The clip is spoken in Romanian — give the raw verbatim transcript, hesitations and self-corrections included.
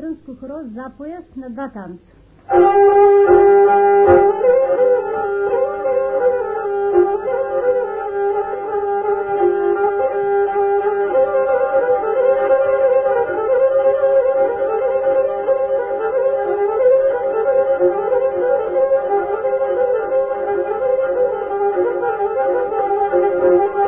Trnsku choró zapojazd na dva tanca. Thank you.